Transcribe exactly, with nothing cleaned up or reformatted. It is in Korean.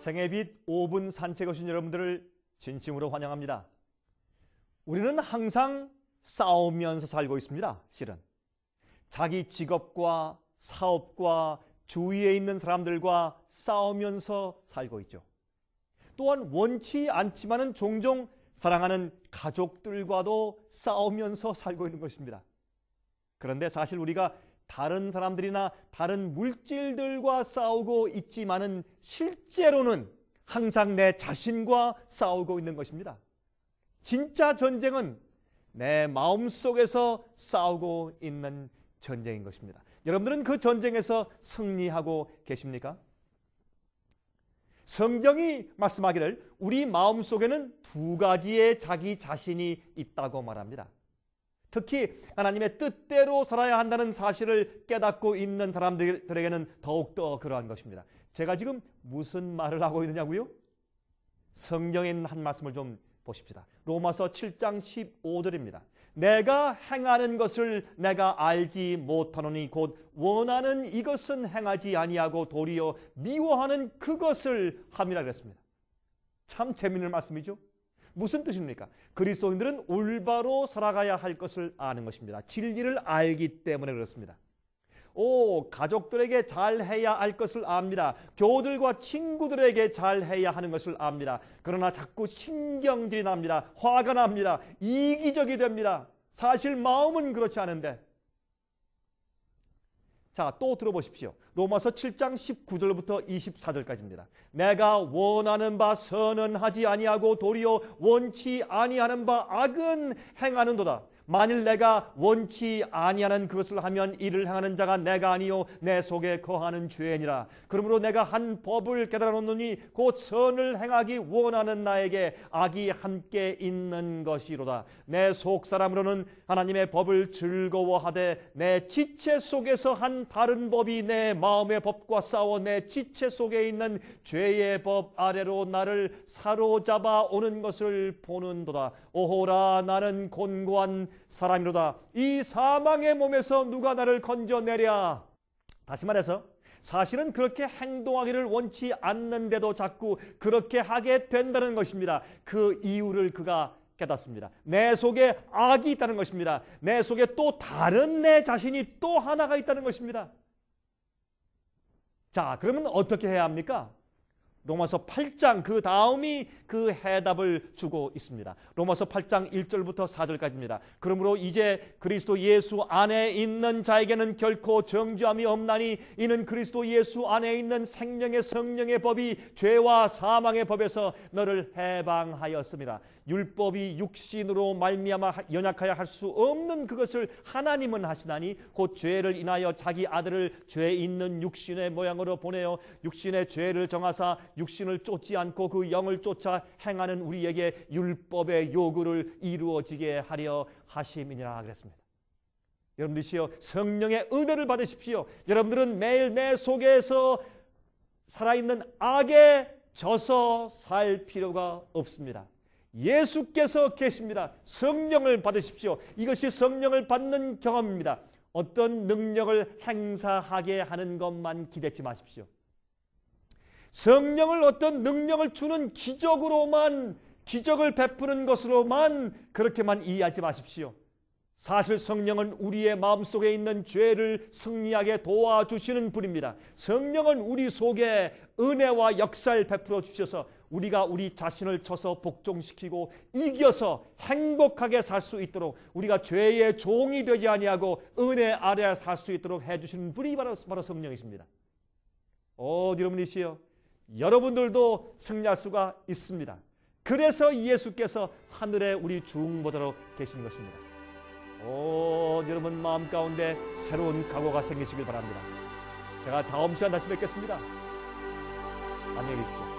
생애빛 오 분 산책 오신 여러분들을 진심으로 환영합니다. 우리는 항상 싸우면서 살고 있습니다. 실은 자기 직업과 사업과 주위에 있는 사람들과 싸우면서 살고 있죠. 또한 원치 않지만은 종종 사랑하는 가족들과도 싸우면서 살고 있는 것입니다. 그런데 사실 우리가 다른 사람들이나 다른 물질들과 싸우고 있지만은 실제로는 항상 내 자신과 싸우고 있는 것입니다. 진짜 전쟁은 내 마음속에서 싸우고 있는 전쟁인 것입니다. 여러분들은 그 전쟁에서 승리하고 계십니까? 성경이 말씀하기를 우리 마음속에는 두 가지의 자기 자신이 있다고 말합니다. 특히 하나님의 뜻대로 살아야 한다는 사실을 깨닫고 있는 사람들에게는 더욱더 그러한 것입니다. 제가 지금 무슨 말을 하고 있느냐고요? 성경에 있는 한 말씀을 좀 보십시다. 로마서 칠 장 십오 절입니다. 내가 행하는 것을 내가 알지 못하노니 곧 원하는 이것은 행하지 아니하고 도리어 미워하는 그것을 함이라 그랬습니다. 참 재미있는 말씀이죠. 무슨 뜻입니까? 그리스도인들은 올바로 살아가야 할 것을 아는 것입니다. 진리를 알기 때문에 그렇습니다. 오, 가족들에게 잘해야 할 것을 압니다. 교우들과 친구들에게 잘해야 하는 것을 압니다. 그러나 자꾸 신경질이 납니다. 화가 납니다. 이기적이 됩니다. 사실 마음은 그렇지 않은데. 자, 또 들어보십시오. 로마서 칠 장 십구 절부터 이십사 절까지입니다. 내가 원하는 바 선은 하지 아니하고 도리어 원치 아니하는 바 악은 행하는도다. 만일 내가 원치 아니하는 그것을 하면 이를 행하는 자가 내가 아니요 내 속에 거하는 죄니라. 그러므로 내가 한 법을 깨달아 놓노니 곧 선을 행하기 원하는 나에게 악이 함께 있는 것이로다. 내 속사람으로는 하나님의 법을 즐거워하되 내 지체 속에서 한 다른 법이 내 마음의 법과 싸워 내 지체 속에 있는 죄의 법 아래로 나를 사로잡아 오는 것을 보는도다. 오호라, 나는 곤고한 사람이로다. 이 사망의 몸에서 누가 나를 건져내랴. 다시 말해서 사실은 그렇게 행동하기를 원치 않는데도 자꾸 그렇게 하게 된다는 것입니다. 그 이유를 그가 깨닫습니다. 내 속에 악이 있다는 것입니다. 내 속에 또 다른 내 자신이 또 하나가 있다는 것입니다. 자, 그러면 어떻게 해야 합니까? 로마서 팔 장 그 다음이 그 해답을 주고 있습니다. 로마서 팔 장 일 절부터 사 절까지입니다. 그러므로 이제 그리스도 예수 안에 있는 자에게는 결코 정죄함이 없나니 이는 그리스도 예수 안에 있는 생명의 성령의 법이 죄와 사망의 법에서 너를 해방하였습니다. 율법이 육신으로 말미암아 연약하여 할 수 없는 그것을 하나님은 하시나니 곧 죄를 인하여 자기 아들을 죄 있는 육신의 모양으로 보내어 육신의 죄를 정하사 육신을 쫓지 않고 그 영을 쫓아 행하는 우리에게 율법의 요구를 이루어지게 하려 하심이니라 그랬습니다. 여러분들이시여 성령의 은혜를 받으십시오. 여러분들은 매일 내 속에서 살아있는 악에 져서 살 필요가 없습니다. 예수께서 계십니다. 성령을 받으십시오. 이것이 성령을 받는 경험입니다. 어떤 능력을 행사하게 하는 것만 기대지 마십시오. 성령을 어떤 능력을 주는 기적으로만, 기적을 베푸는 것으로만 그렇게만 이해하지 마십시오. 사실 성령은 우리의 마음속에 있는 죄를 승리하게 도와주시는 분입니다. 성령은 우리 속에 은혜와 역사를 베풀어 주셔서 우리가 우리 자신을 쳐서 복종시키고 이겨서 행복하게 살 수 있도록, 우리가 죄의 종이 되지 아니하고 은혜 아래 살 수 있도록 해주시는 분이 바로, 바로 성령이십니다. 오, 여러분이시여, 여러분들도 승리할 수가 있습니다. 그래서 예수께서 하늘에 우리 중보자로 계신 것입니다. 오, 여러분 마음 가운데 새로운 각오가 생기시길 바랍니다. 제가 다음 시간 다시 뵙겠습니다. 안녕히 계십시오.